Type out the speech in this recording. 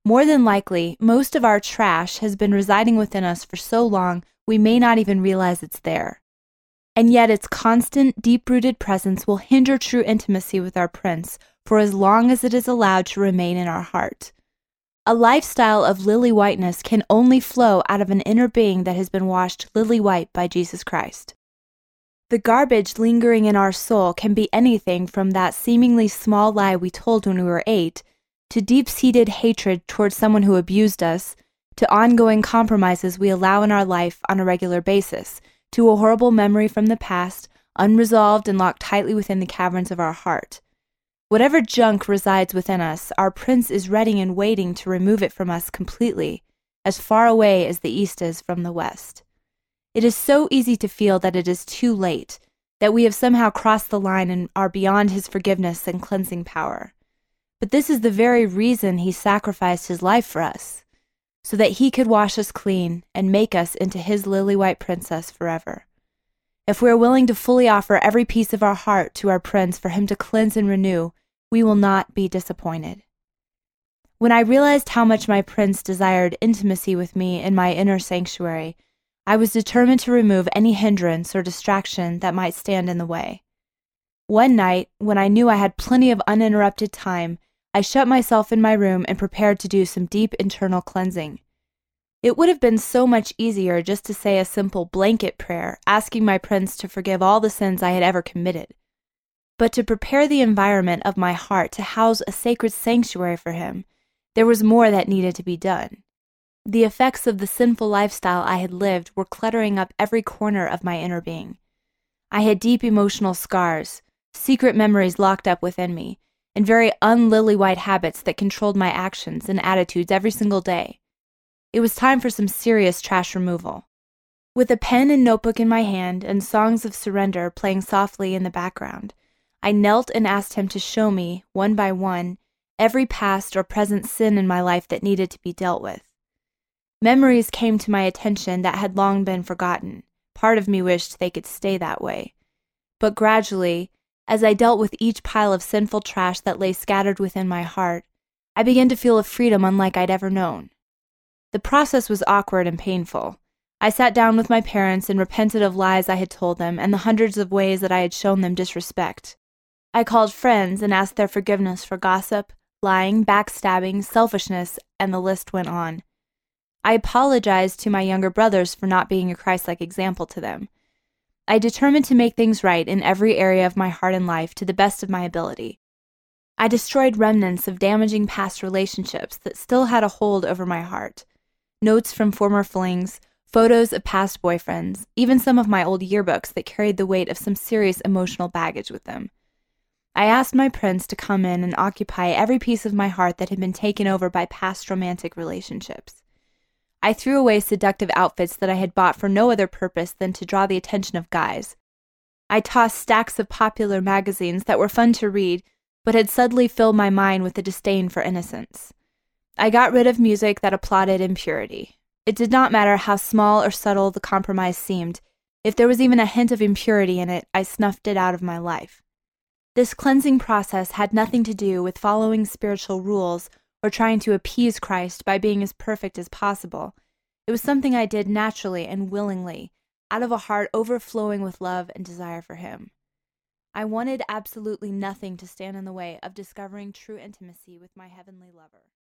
More than likely, most of our trash has been residing within us for so long we may not even realize it's there. And yet its constant, deep-rooted presence will hinder true intimacy with our Prince for as long as it is allowed to remain in our heart. A lifestyle of lily whiteness can only flow out of an inner being that has been washed lily white by Jesus Christ. The garbage lingering in our soul can be anything from that seemingly small lie we told when we were 8, to deep-seated hatred towards someone who abused us, to ongoing compromises we allow in our life on a regular basis, to a horrible memory from the past, unresolved and locked tightly within the caverns of our heart. Whatever junk resides within us, our Prince is ready and waiting to remove it from us completely, as far away as the east is from the west. It is so easy to feel that it is too late, that we have somehow crossed the line and are beyond his forgiveness and cleansing power. But this is the very reason he sacrificed his life for us, so that he could wash us clean and make us into his lily-white princess forever. If we are willing to fully offer every piece of our heart to our Prince for him to cleanse and renew, we will not be disappointed. When I realized how much my Prince desired intimacy with me in my inner sanctuary, I was determined to remove any hindrance or distraction that might stand in the way. One night, when I knew I had plenty of uninterrupted time, I shut myself in my room and prepared to do some deep internal cleansing. It would have been so much easier just to say a simple blanket prayer, asking my Prince to forgive all the sins I had ever committed. But to prepare the environment of my heart to house a sacred sanctuary for him, there was more that needed to be done. The effects of the sinful lifestyle I had lived were cluttering up every corner of my inner being. I had deep emotional scars, secret memories locked up within me, and very unlily-white habits that controlled my actions and attitudes every single day. It was time for some serious trash removal. With a pen and notebook in my hand and songs of surrender playing softly in the background, I knelt and asked him to show me, one by one, every past or present sin in my life that needed to be dealt with. Memories came to my attention that had long been forgotten. Part of me wished they could stay that way. But gradually, as I dealt with each pile of sinful trash that lay scattered within my heart, I began to feel a freedom unlike I'd ever known. The process was awkward and painful. I sat down with my parents and repented of lies I had told them and the hundreds of ways that I had shown them disrespect. I called friends and asked their forgiveness for gossip, lying, backstabbing, selfishness, and the list went on. I apologized to my younger brothers for not being a Christ-like example to them. I determined to make things right in every area of my heart and life to the best of my ability. I destroyed remnants of damaging past relationships that still had a hold over my heart. Notes from former flings, photos of past boyfriends, even some of my old yearbooks that carried the weight of some serious emotional baggage with them. I asked my Prince to come in and occupy every piece of my heart that had been taken over by past romantic relationships. I threw away seductive outfits that I had bought for no other purpose than to draw the attention of guys. I tossed stacks of popular magazines that were fun to read, but had suddenly filled my mind with a disdain for innocence. I got rid of music that applauded impurity. It did not matter how small or subtle the compromise seemed. If there was even a hint of impurity in it, I snuffed it out of my life. This cleansing process had nothing to do with following spiritual rules or trying to appease Christ by being as perfect as possible. It was something I did naturally and willingly, out of a heart overflowing with love and desire for him. I wanted absolutely nothing to stand in the way of discovering true intimacy with my heavenly lover.